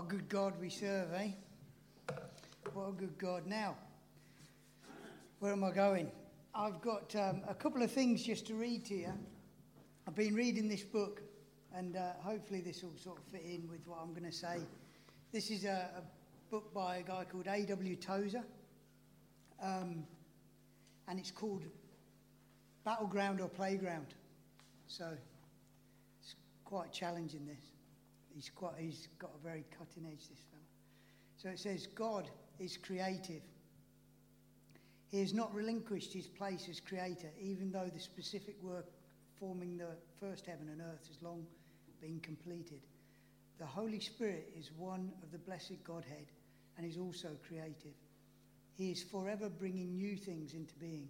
a good God we serve, eh? What a good God. Now, where am I going? I've got a couple of things just to read to you. I've been reading this book, and hopefully this will sort of fit in with what I'm going to say. This is a book by a guy called A.W. Tozer, and it's called Battleground or Playground. So it's quite challenging, this. He's got a very cutting edge, this fellow. So it says, God is creative. He has not relinquished his place as creator, even though the specific work forming the first heaven and earth has long been completed. The Holy Spirit is one of the blessed Godhead and is also creative. He is forever bringing new things into being,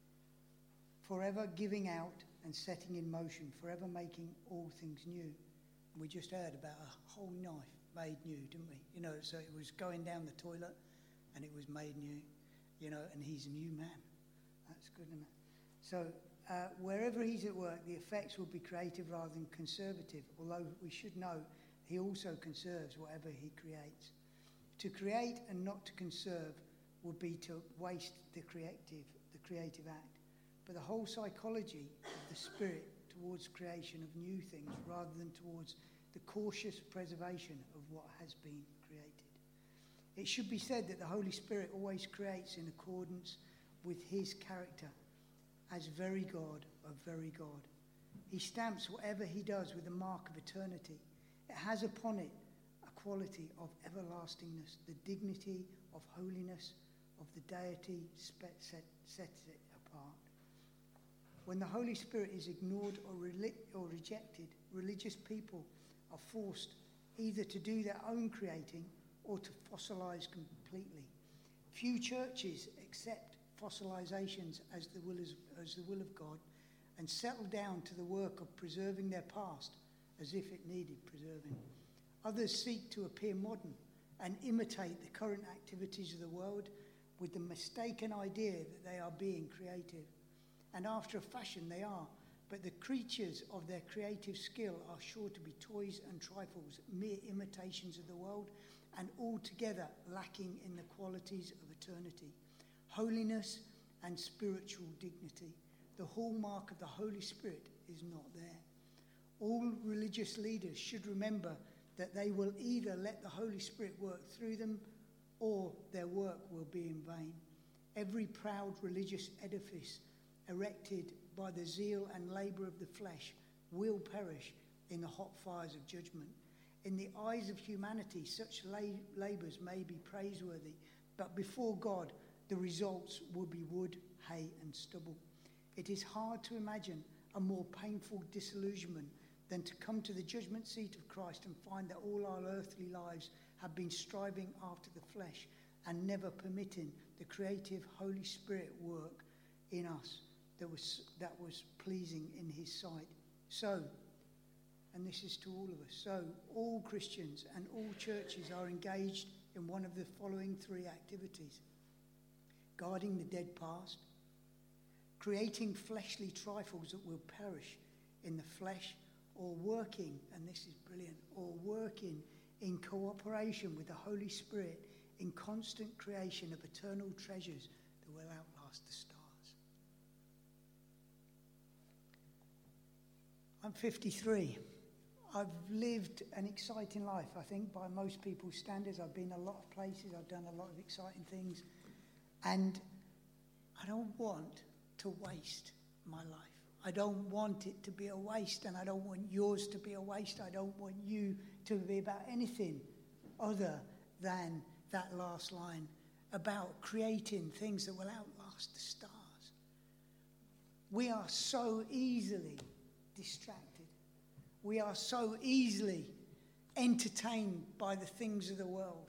forever giving out and setting in motion, forever making all things new. We just heard about a whole knife made new, didn't we? You know, so it was going down the toilet and it was made new, you know, and he's a new man. That's good, isn't it? So wherever he's at work, the effects will be creative rather than conservative, although we should know he also conserves whatever he creates. To create and not to conserve would be to waste the creative act. But the whole psychology of the spirit towards creation of new things rather than towards the cautious preservation of what has been created. It should be said that the Holy Spirit always creates in accordance with his character as very God of very God. He stamps whatever he does with the mark of eternity. It has upon it a quality of everlastingness, the dignity of holiness, of the deity sets it apart. When the Holy Spirit is ignored or rejected, religious people are forced either to do their own creating or to fossilize completely. Few churches accept fossilizations as the will of God and settle down to the work of preserving their past as if it needed preserving. Others seek to appear modern and imitate the current activities of the world with the mistaken idea that they are being creative. And after a fashion they are, but the creatures of their creative skill are sure to be toys and trifles, mere imitations of the world, and altogether lacking in the qualities of eternity, holiness and spiritual dignity. The hallmark of the Holy Spirit is not there. All religious leaders should remember that they will either let the Holy Spirit work through them or their work will be in vain. Every proud religious edifice erected by the zeal and labour of the flesh will perish in the hot fires of judgment. In the eyes of humanity, such labours may be praiseworthy, but before God, the results will be wood, hay and stubble. It is hard to imagine a more painful disillusionment than to come to the judgment seat of Christ and find that all our earthly lives have been striving after the flesh and never permitting the creative Holy Spirit work in us that was pleasing in his sight. So, and this is to all of us, so all Christians and all churches are engaged in one of the following three activities: guarding the dead past, creating fleshly trifles that will perish in the flesh, or working, and this is brilliant, or working in cooperation with the Holy Spirit in constant creation of eternal treasures that will outlast the stars. I'm 53. I've lived an exciting life, I think, by most people's standards. I've been a lot of places, I've done a lot of exciting things, and I don't want to waste my life. I don't want it to be a waste, and I don't want yours to be a waste. I don't want you to be about anything other than that last line about creating things that will outlast the stars. We are so easily distracted. We are so easily entertained by the things of the world.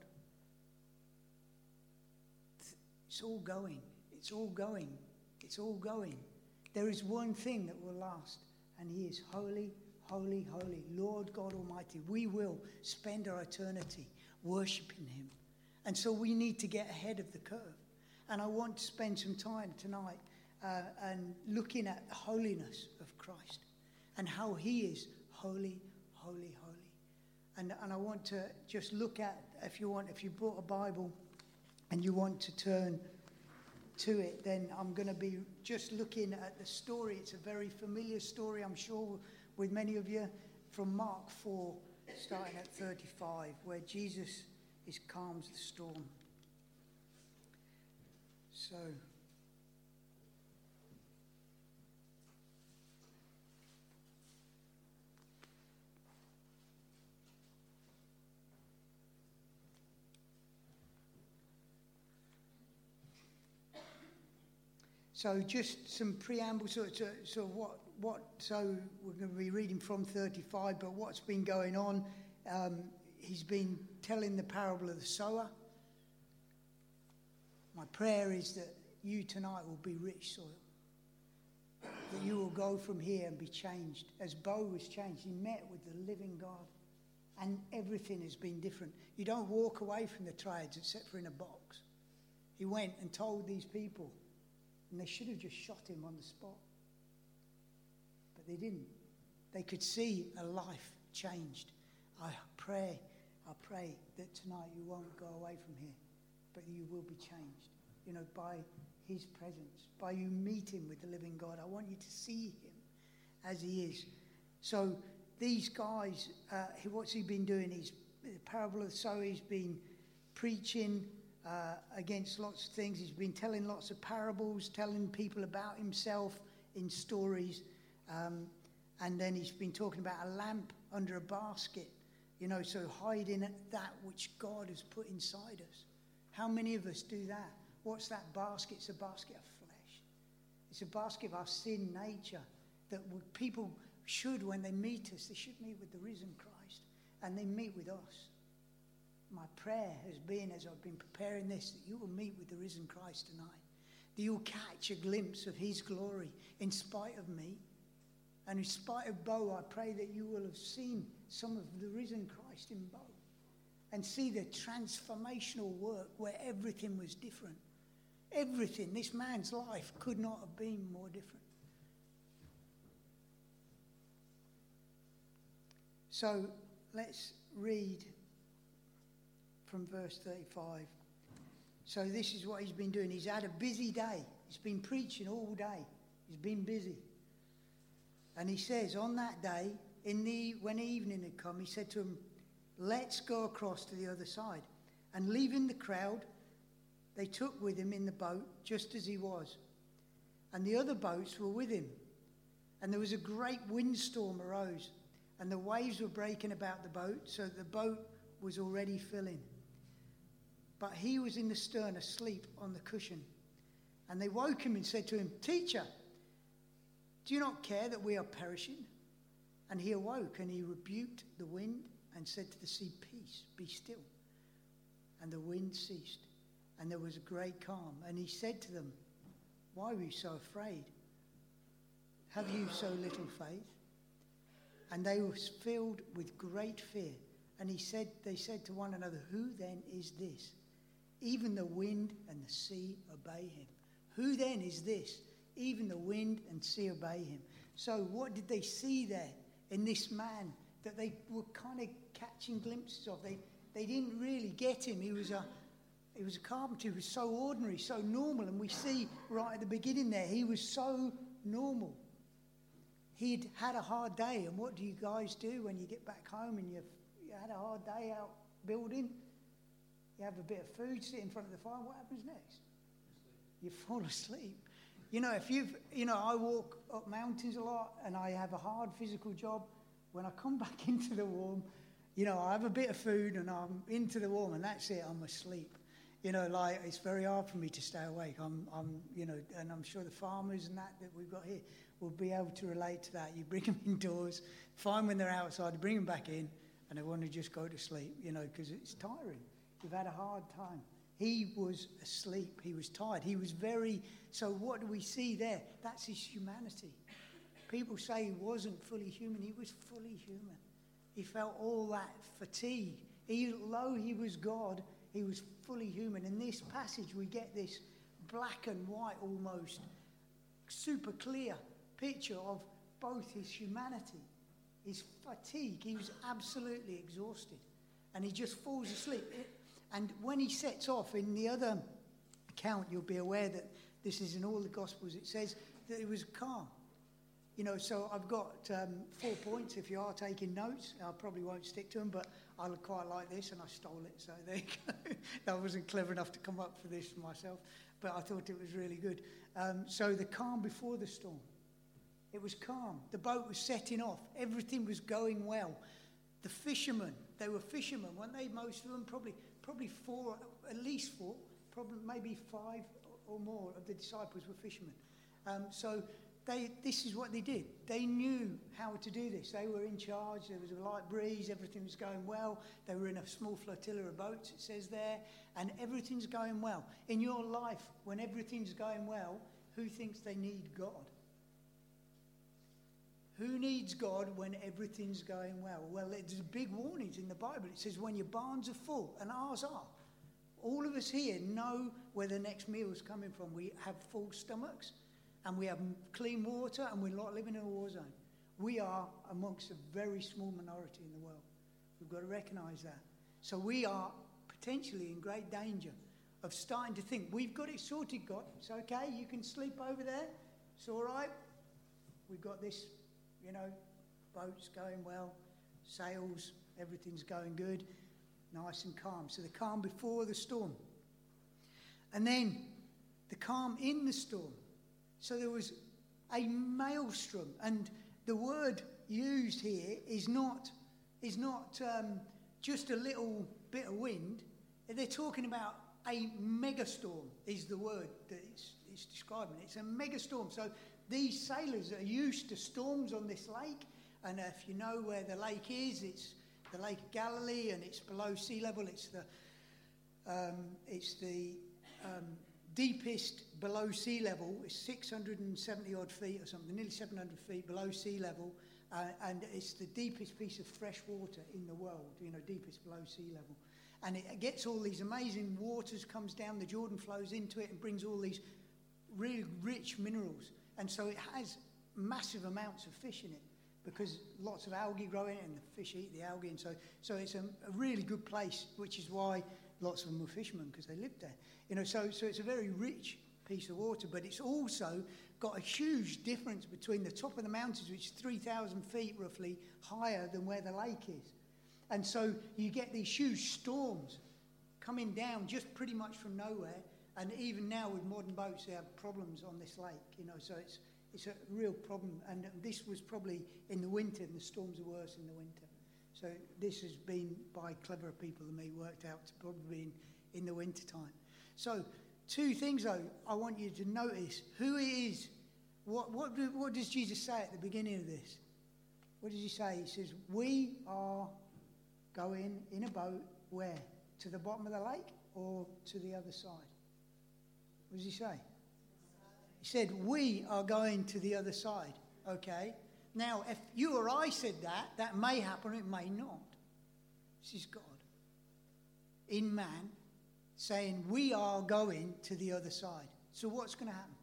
It's all going. It's all going. It's all going. There is one thing that will last, and he is holy, holy, holy, Lord God Almighty. We will spend our eternity worshipping him. And so we need to get ahead of the curve. And I want to spend some time tonight and looking at the holiness of Christ and how he is holy, holy, holy. And I want to just look at, if you brought a Bible and you want to turn to it, then I'm going to be just looking at the story. It's a very familiar story, I'm sure, with many of you, from Mark 4, starting at 35, where Jesus calms the storm. So just some preamble. So we're going to be reading from 35, but what's been going on? He's been telling the parable of the sower. My prayer is that you tonight will be rich soil. That you will go from here and be changed. As Bo was changed, he met with the living God. And everything has been different. You don't walk away from the trades except for in a box. He went and told these people, and they should have just shot him on the spot. But they didn't. They could see a life changed. I pray that tonight you won't go away from here, but you will be changed, by his presence, by you meeting with the living God. I want you to see him as he is. So these guys, what's he been doing? The parable of the sower, he's been preaching against lots of things. He's been telling lots of parables, telling people about himself in stories. And then he's been talking about a lamp under a basket, so hiding that which God has put inside us. How many of us do that? What's that basket? It's a basket of flesh. It's a basket of our sin nature that people should, when they meet us, they should meet with the risen Christ, and they meet with us. My prayer has been, as I've been preparing this, that you will meet with the risen Christ tonight, that you'll catch a glimpse of his glory in spite of me. And in spite of Bo, I pray that you will have seen some of the risen Christ in Bo and see the transformational work where everything was different. Everything. This man's life could not have been more different. So let's read from verse 35. So this is what he's been doing. He's had a busy day. He's been preaching all day. He's been busy. And he says, on that day, when evening had come, he said to them, let's go across to the other side. And leaving the crowd, they took with him in the boat, just as he was. And the other boats were with him. And there was a great windstorm arose, and the waves were breaking about the boat, so that the boat was already filling. But he was in the stern, asleep on the cushion. And they woke him and said to him, Teacher, do you not care that we are perishing? And he awoke, and he rebuked the wind and said to the sea, Peace, be still. And the wind ceased, and there was a great calm. And he said to them, Why were you so afraid? Have you so little faith? And they were filled with great fear. And they said to one another, Who then is this? Even the wind and the sea obey him. Who then is this? Even the wind and sea obey him. So what did they see there in this man that they were kind of catching glimpses of? They didn't really get him. He was a carpenter who was so ordinary, so normal. And we see right at the beginning there, he was so normal. He'd had a hard day. And what do you guys do when you get back home and you had a hard day out building? You have a bit of food, sit in front of the fire. What happens next? You fall asleep. I walk up mountains a lot and I have a hard physical job. When I come back into the warm, I have a bit of food and I'm into the warm and that's it, I'm asleep. It's very hard for me to stay awake. And I'm sure the farmers and that we've got here will be able to relate to that. You bring them indoors, fine when they're outside, you bring them back in and they want to just go to sleep, because it's tiring. You've had a hard time. He was asleep. He was tired. So what do we see there? That's his humanity. People say he wasn't fully human. He was fully human. He felt all that fatigue. Although he was God, he was fully human. In this passage, we get this black and white, almost super clear picture of both his humanity his fatigue. He was absolutely exhausted. And he just falls asleep. And when he sets off, in the other account, you'll be aware that this is in all the Gospels, it says that it was calm. So I've got 4 points. If you are taking notes, I probably won't stick to them, but I quite like this, and I stole it, so there you go. I wasn't clever enough to come up for this for myself, but I thought it was really good. So the calm before the storm. It was calm. The boat was setting off. Everything was going well. The fishermen, they were fishermen, weren't they? Most of them, probably 4, at least 4, probably maybe 5 or more of the disciples were fishermen. So this is what they did. They knew how to do this. They were in charge. There was a light breeze. Everything was going well. They were in a small flotilla of boats, it says there, and everything's going well. In your life, when everything's going well, who thinks they need God? Who needs God when everything's going well? Well, there's big warnings in the Bible. It says when your barns are full, and ours are. All of us here know where the next meal is coming from. We have full stomachs, and we have clean water, and we're not living in a war zone. We are amongst a very small minority in the world. We've got to recognise that. So we are potentially in great danger of starting to think, we've got it sorted, God. It's okay, you can sleep over there. It's all right. We've got this, boats going well, sails, everything's going good, nice and calm. So the calm before the storm. And then the calm in the storm. So there was a maelstrom, and the word used here is not just a little bit of wind. They're talking about a megastorm is the word that it's describing. It's a megastorm. So these sailors are used to storms on this lake, and if you know where the lake is, it's the Lake of Galilee, and it's below sea level. It's the deepest below sea level. It's 670 odd feet or something, nearly 700 feet below sea level, and it's the deepest piece of fresh water in the world. Deepest below sea level, and it gets all these amazing waters, comes down. The Jordan flows into it and brings all these really rich minerals. And so it has massive amounts of fish in it because lots of algae grow in it, and the fish eat the algae. And so it's a really good place, which is why lots of them were fishermen, because they lived there. So it's a very rich piece of water, but it's also got a huge difference between the top of the mountains, which is 3,000 feet roughly higher than where the lake is. And so you get these huge storms coming down just pretty much from nowhere. And even now with modern boats, they have problems on this lake, so it's a real problem. And this was probably in the winter, and the storms are worse in the winter. So this has been, by cleverer people than me, worked out to probably be in the winter time. So 2 things, though, I want you to notice who it is. What does Jesus say at the beginning of this? What does he say? He says, we are going in a boat, where? To the bottom of the lake or to the other side? What does he say? He said, we are going to the other side. Okay. Now, if you or I said that may happen, it may not. This is God in man saying, we are going to the other side. So what's going to happen?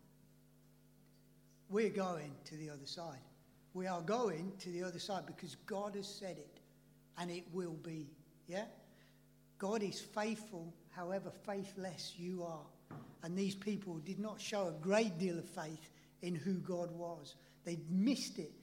We're going to the other side. We are going to the other side because God has said it, and it will be. Yeah? God is faithful, however faithless you are. And these people did not show a great deal of faith in who God was. They missed it.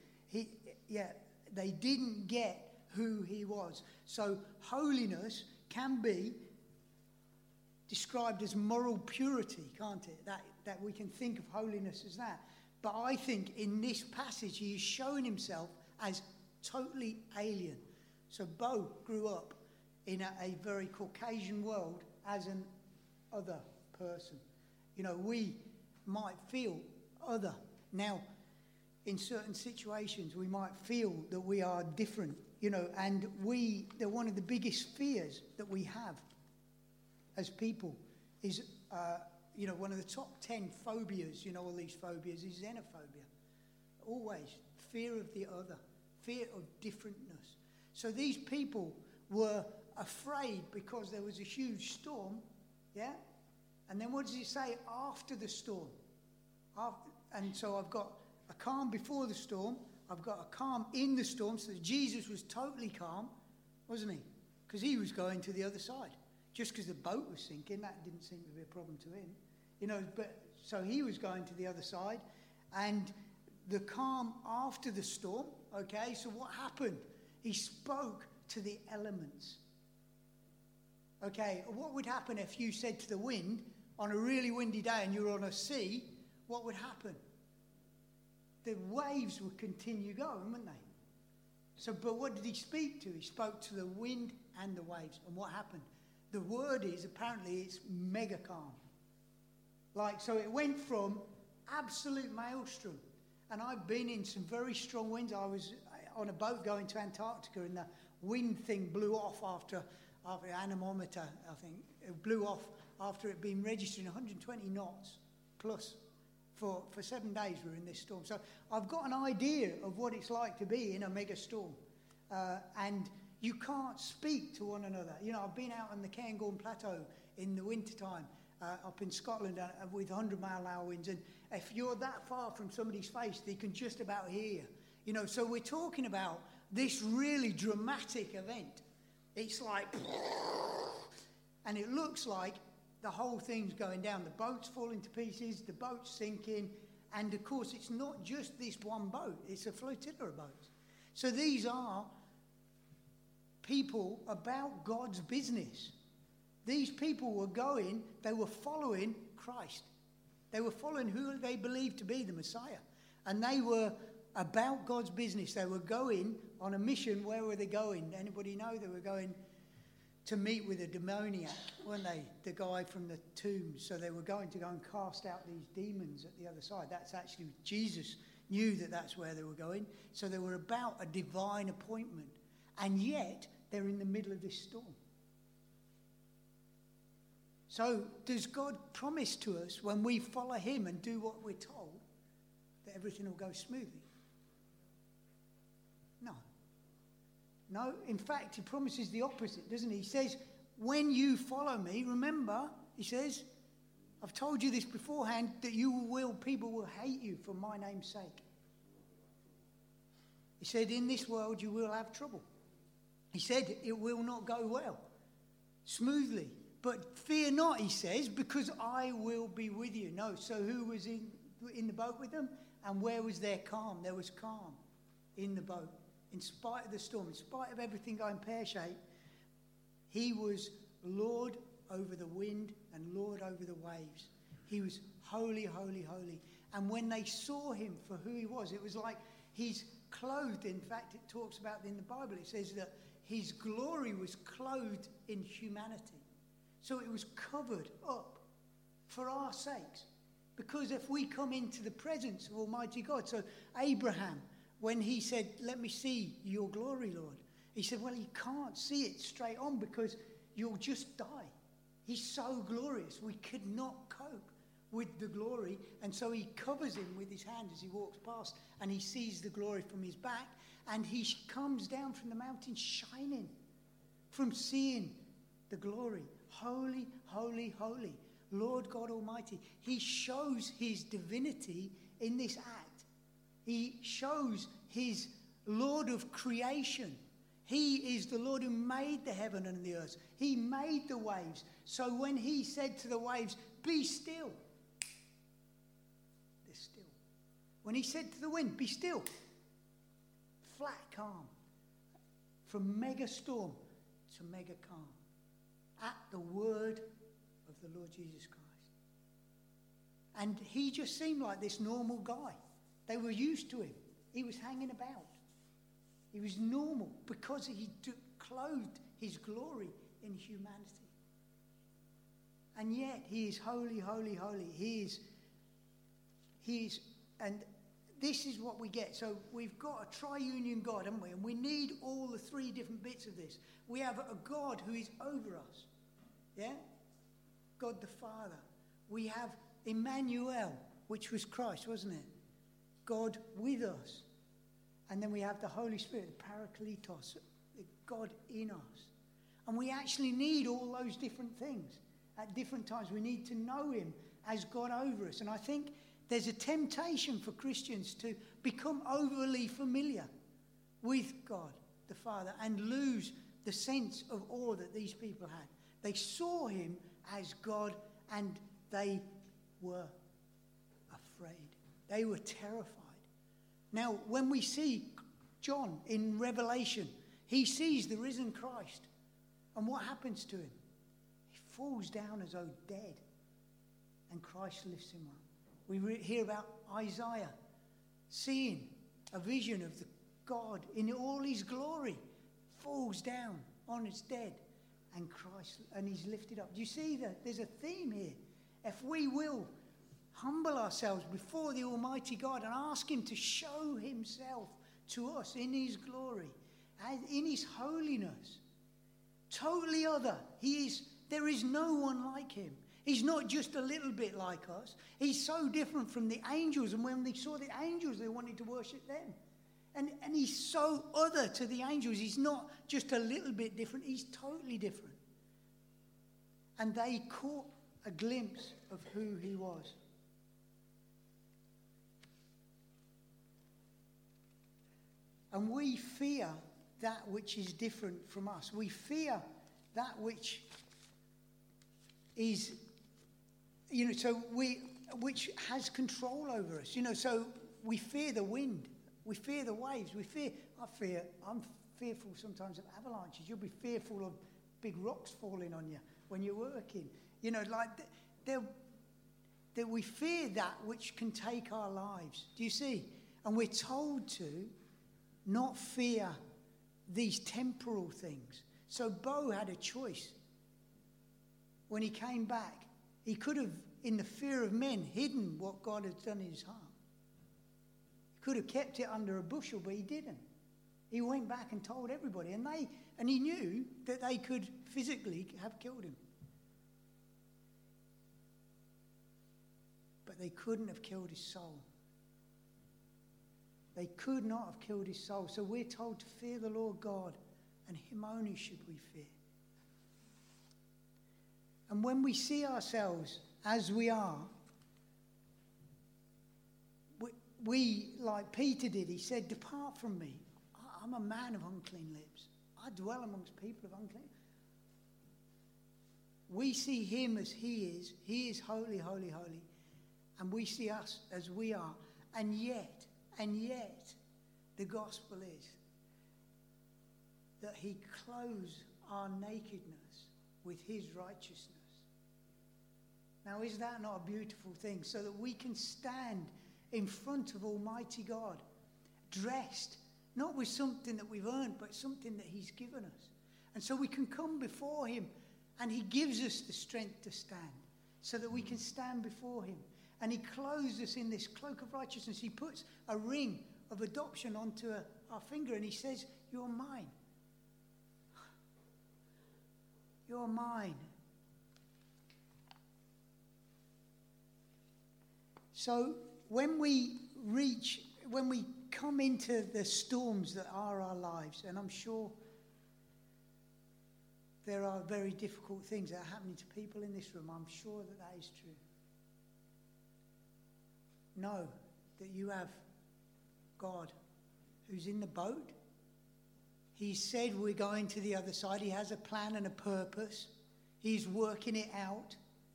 They didn't get who he was. So holiness can be described as moral purity, can't it? That we can think of holiness as that. But I think in this passage he is showing himself as totally alien. So Bo grew up in a very Caucasian world as an other person. We might feel other. Now, in certain situations, we might feel that we are different, and they're one of the biggest fears that we have as people is, one of the top 10 phobias, all these phobias, is xenophobia. Always fear of the other, fear of differentness. So these people were afraid because there was a huge storm, yeah? And then what does it say after the storm? And so I've got a calm before the storm, I've got a calm in the storm. So Jesus was totally calm, wasn't he? Because he was going to the other side. Just because the boat was sinking, that didn't seem to be a problem to him. You know, but so he was going to the other side. And the calm after the storm, okay, so what happened? He spoke to the elements. Okay, what would happen if you said to the wind on a really windy day and you're on a sea, what would happen? The waves would continue going, wouldn't they? So, but what did he speak to? He spoke to the wind and the waves. And what happened? The word is, apparently, it's mega calm. Like, so it went from absolute maelstrom. And I've been in some very strong winds. I was on a boat going to Antarctica, and the wind thing blew off after the anemometer, I think. It blew off after it had been registered 120 knots plus. For 7 days we were in this storm. So I've got an idea of what it's like to be in a mega storm. And you can't speak to one another. You know, I've been out on the Cairngorm Plateau in the wintertime up in Scotland with 100-mile-an-hour winds. And if you're that far from somebody's face, they can just about hear you. You know, so we're talking about this really dramatic event. It's like, and it looks like the whole thing's going down. The boat's falling to pieces, the boat's sinking, and of course it's not just this one boat, it's a flotilla of boats. So these are people about God's business. These people were going, they were following Christ. They were following who they believed to be the Messiah. And they were about God's business. They were going on a mission. Where were they going? Anybody know? They were going to meet with a demoniac, weren't they? The guy from the tombs. So they were going to go and cast out these demons at the other side. That's actually, Jesus knew that that's where they were going. So they were about a divine appointment. And yet, they're in the middle of this storm. So does God promise to us when we follow him and do what we're told that everything will go smoothly? No. No, in fact, he promises the opposite, doesn't he? He says, when you follow me, remember, he says, I've told you this beforehand, that people will hate you for my name's sake. He said, in this world you will have trouble. He said, it will not go well, smoothly. But fear not, he says, because I will be with you. No, so who was in the boat with them? And where was their calm? There was calm in the boat. In spite of the storm, in spite of everything going pear-shaped, he was Lord over the wind and Lord over the waves. He was holy, holy, holy. And when they saw him for who he was, it was like he's clothed. In fact, it talks about in the Bible, it says that his glory was clothed in humanity. So it was covered up for our sakes. Because if we come into the presence of Almighty God, so Abraham, when he said, let me see your glory, Lord, he said, well, he can't see it straight on because you'll just die. He's so glorious. We could not cope with the glory. And so he covers him with his hand as he walks past, and he sees the glory from his back, and he comes down from the mountain shining from seeing the glory. Holy, holy, holy, Lord God Almighty. He shows his divinity in this act. He shows his Lord of creation. He is the Lord who made the heaven and the earth. He made the waves. So when he said to the waves, be still, they're still. When he said to the wind, be still, flat calm. From mega storm to mega calm. At the word of the Lord Jesus Christ. And he just seemed like this normal guy. They were used to him. He was hanging about. He was normal because he clothed his glory in humanity. And yet he is holy, holy, holy. He is, and this is what we get. So we've got a triunion God, haven't we? And we need all the three different bits of this. We have a God who is over us. Yeah? God the Father. We have Emmanuel, which was Christ, wasn't it? God with us. And then we have the Holy Spirit, the Parakletos, the God in us. And we actually need all those different things at different times. We need to know him as God over us. And I think There's a temptation for Christians to become overly familiar with God the Father and lose the sense of awe that these people had. They saw him as God and they were afraid. They were terrified. Now, when we see John in Revelation, he sees the risen Christ. And what happens to him? He falls down as though dead. And Christ lifts him up. We hear about Isaiah seeing a vision of the God in all his glory, falls down on his dead, and Christ, and he's lifted up. Do you see that? There's a theme here. If we will humble ourselves before the Almighty God and ask him to show himself to us in his glory, and in his holiness, totally other. There is no one like him. He's not just a little bit like us. He's so different from the angels. And when they saw the angels, they wanted to worship them. And he's so other to the angels. He's not just a little bit different. He's totally different. And they caught a glimpse of who he was. And we fear that which is different from us. We fear that which is, which has control over us. So we fear the wind. We fear the waves. I'm fearful sometimes of avalanches. You'll be fearful of big rocks falling on you when you're working. That we fear that which can take our lives. Do you see? And we're told to not fear these temporal things. So Bo had a choice. When he came back, he could have, in the fear of men, hidden what God had done in his heart. He could have kept it under a bushel, but he didn't. He went back and told everybody, and he knew that they could physically have killed him. But they couldn't have killed his soul. They could not have killed his soul. So we're told to fear the Lord God, and him only should we fear. And when we see ourselves as we are, we, like Peter did, he said, "Depart from me. I'm a man of unclean lips. I dwell amongst people of unclean." We see him as he is. He is holy, holy, holy. And we see us as we are. And yet, the gospel is that he clothes our nakedness with his righteousness. Now, is that not a beautiful thing? So that we can stand in front of Almighty God, dressed, not with something that we've earned, but something that he's given us. And so we can come before him, and he gives us the strength to stand, so that we can stand before him. And he clothes us in this cloak of righteousness. He puts a ring of adoption onto our finger, and he says, "You're mine. You're mine." So when we come into the storms that are our lives, and I'm sure there are very difficult things that are happening to people in this room, I'm sure that is true. Know that you have God who's in the boat. He said we're going to the other side. He has a plan and a purpose. He's working it out.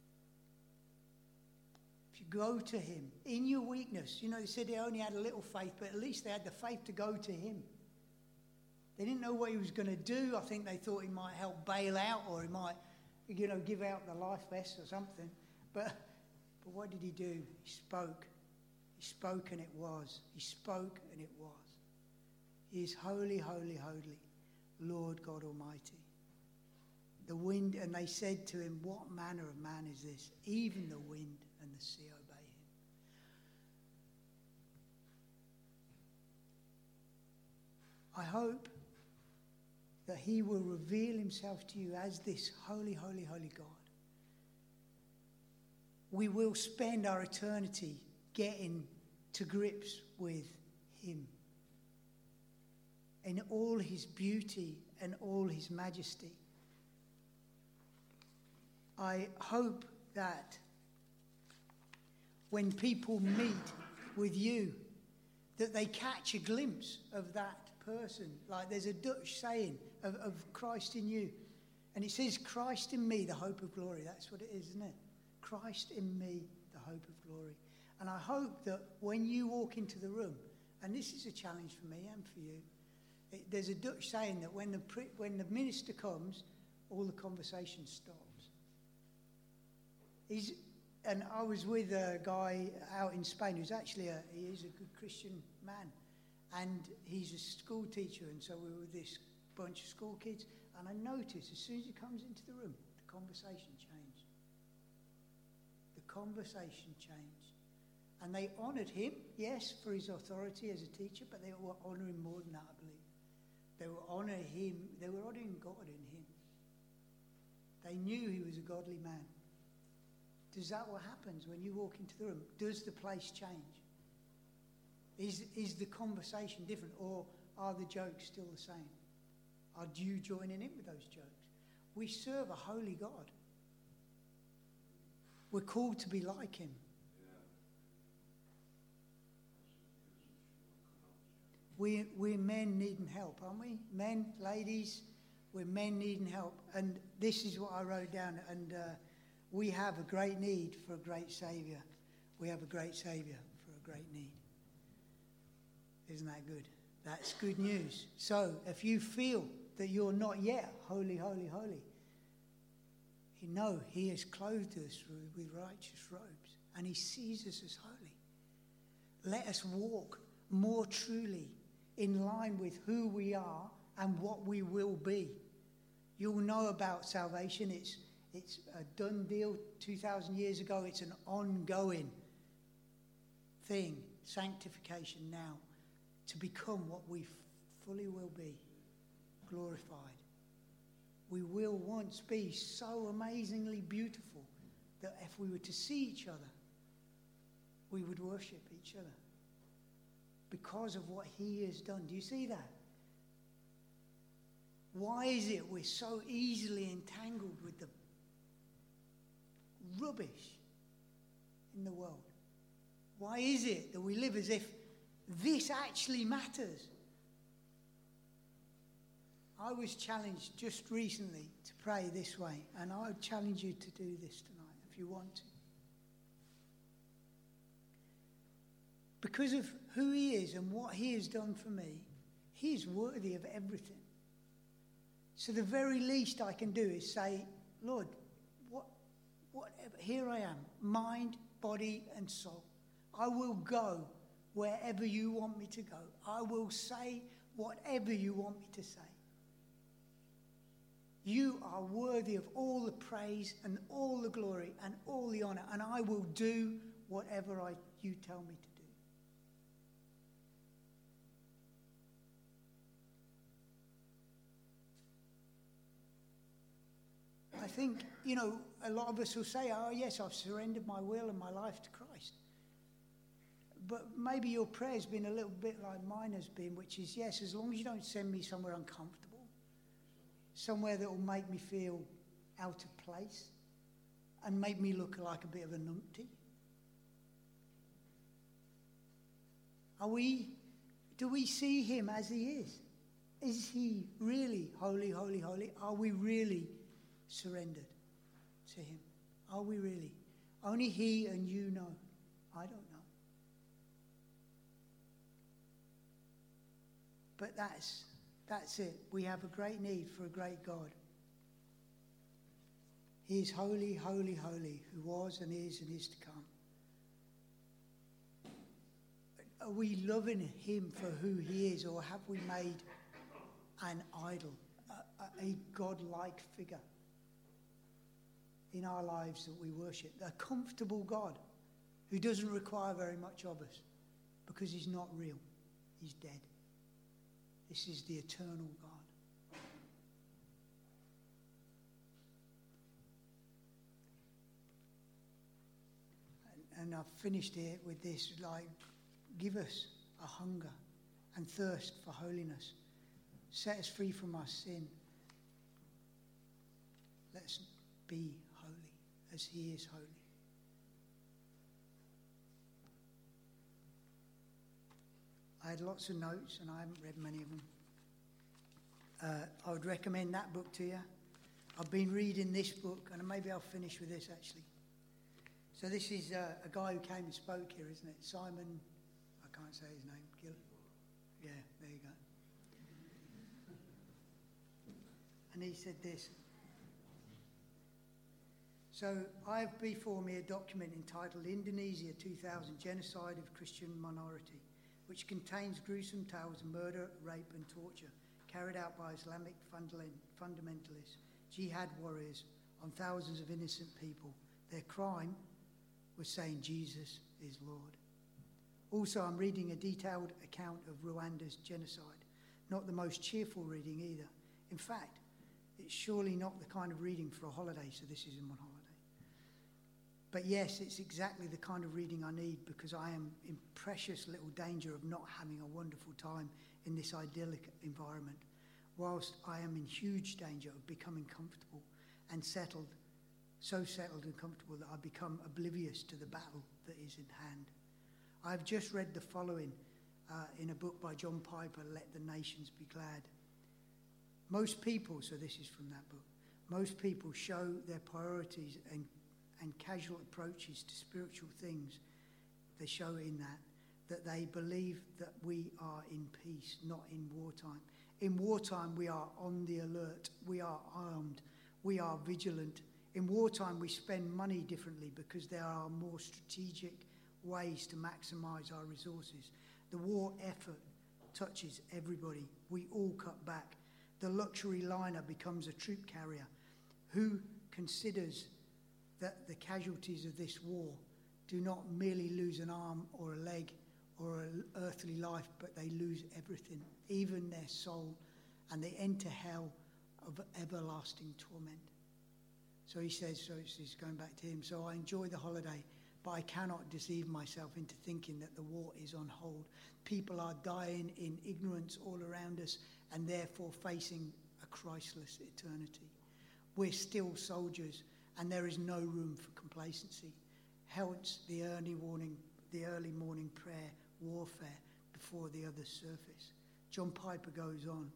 If you go to him in your weakness, they said they only had a little faith, but at least they had the faith to go to him. They didn't know what he was going to do. I think they thought he might help bail out, or he might, give out the life vest or something. But what did he do? He spoke. He spoke and it was. He spoke and it was. He is holy, holy, holy, Lord God Almighty. The wind, and they said to him, "What manner of man is this? Even the wind and the sea obey him." I hope that he will reveal himself to you as this holy, holy, holy God. We will spend our eternity getting to grips with him in all his beauty and all his majesty. I hope that when people meet with you, that they catch a glimpse of that person. Like there's a Dutch saying of Christ in you. And it says, Christ in me, the hope of glory. That's what it is, isn't it? Christ in me, the hope of glory. And I hope that when you walk into the room, and this is a challenge for me and for you, there's a Dutch saying that when the minister comes, all the conversation stops. And I was with a guy out in Spain who's actually he is a good Christian man, and he's a school teacher, and so we were with this bunch of school kids, and I noticed as soon as he comes into the room, the conversation changed. The conversation changed. And they honoured him, yes, for his authority as a teacher, but they were honouring more than that, I believe. They were honouring him, they were honouring God in him. They knew he was a godly man. Is that what happens when you walk into the room? Does the place change? Is the conversation different, or are the jokes still the same? Are you joining in with those jokes? We serve a holy God. We're called to be like him. We're men needing help, aren't we? Men, ladies, we're men needing help. And this is what I wrote down. And we have a great need for a great Saviour. We have a great Saviour for a great need. Isn't that good? That's good news. So if you feel that you're not yet holy, holy, holy, you know he has clothed us with righteous robes and he sees us as holy. Let us walk more truly in line with who we are and what we will be. You'll know about salvation. It's a done deal 2,000 years ago. It's an ongoing thing. Sanctification now to become what we fully will be, glorified. We will once be so amazingly beautiful that if we were to see each other, we would worship each other because of what he has done. Do you see that? Why is it we're so easily entangled with the rubbish in the world? Why is it that we live as if this actually matters? I was challenged just recently to pray this way, and I would challenge you to do this tonight if you want to. Because of who he is and what he has done for me, he is worthy of everything. So the very least I can do is say, Lord, whatever, here I am, mind, body, and soul. I will go wherever you want me to go. I will say whatever you want me to say. You are worthy of all the praise and all the glory and all the honor, and I will do whatever you tell me to do. I think, a lot of us will say, oh yes, I've surrendered my will and my life to Christ. But maybe your prayer's been a little bit like mine has been, which is, yes, as long as you don't send me somewhere uncomfortable, somewhere that will make me feel out of place and make me look like a bit of a numpty. Do we see him as he is? Is he really holy, holy, holy? Are we really surrendered to him? Are we really? Only he and you know. I don't know. But that's it. We have a great need for a great God. He is holy, holy, holy, who was and is to come. Are we loving him for who he is, or have we made an idol, a God-like figure in our lives that we worship? A comfortable God who doesn't require very much of us because he's not real. He's dead. This is the eternal God. And I've finished here with this, give us a hunger and thirst for holiness. Set us free from our sin. Let's be holy as he is holy. I had lots of notes and I haven't read many of them. I would recommend that book to you. I've been reading this book, and maybe I'll finish with this actually. So this is a guy who came and spoke here, isn't it? Simon, I can't say his name. Gill. Yeah, there you go. And he said this. So I have before me a document entitled Indonesia 2000 Genocide of Christian Minority, which contains gruesome tales of murder, rape and torture carried out by Islamic fundamentalists, jihad warriors on thousands of innocent people. Their crime was saying Jesus is Lord. Also, I'm reading a detailed account of Rwanda's genocide. Not the most cheerful reading either. In fact, it's surely not the kind of reading for a holiday, so this isn't one holiday. But yes, it's exactly the kind of reading I need because I am in precious little danger of not having a wonderful time in this idyllic environment, whilst I am in huge danger of becoming comfortable and settled, so settled and comfortable that I become oblivious to the battle that is in hand. I have just read the following in a book by John Piper, Let the Nations Be Glad. Most people, so this is from that book, most people show their priorities and casual approaches to spiritual things. They show in that they believe that we are in peace, not in wartime. In wartime, we are on the alert, we are armed, we are vigilant. In wartime, we spend money differently because there are more strategic ways to maximize our resources. The war effort touches everybody. We all cut back. The luxury liner becomes a troop carrier. Who considers that the casualties of this war do not merely lose an arm or a leg or an earthly life, but they lose everything, even their soul, and they enter hell of everlasting torment. So he says, so he's going back to him, so I enjoy the holiday, but I cannot deceive myself into thinking that the war is on hold. People are dying in ignorance all around us and therefore facing a Christless eternity. We're still soldiers and there is no room for complacency. Hence the early morning prayer warfare before the others surface. John Piper goes on.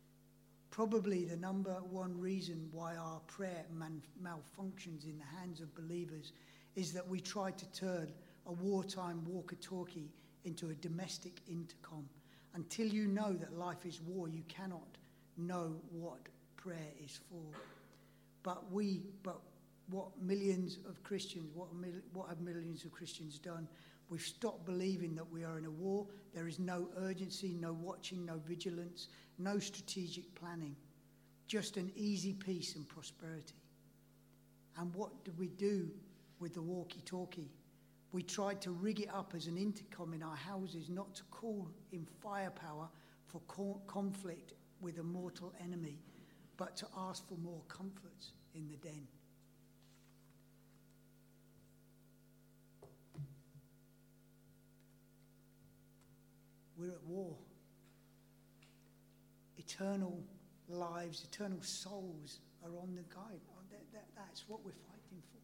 Probably the number one reason why our prayer malfunctions in the hands of believers is that we try to turn a wartime walkie-talkie into a domestic intercom. Until you know that life is war, you cannot know what prayer is for. But what millions of Christians, what have millions of Christians done? We've stopped believing that we are in a war. There is no urgency, no watching, no vigilance, no strategic planning, just an easy peace and prosperity. And what did we do with the walkie-talkie? We tried to rig it up as an intercom in our houses, not to call in firepower for conflict with a mortal enemy, but to ask for more comforts in the den. We're at war. Eternal lives, eternal souls are on the guide. That's what we're fighting for.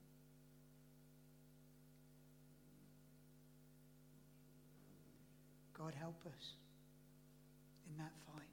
God help us in that fight.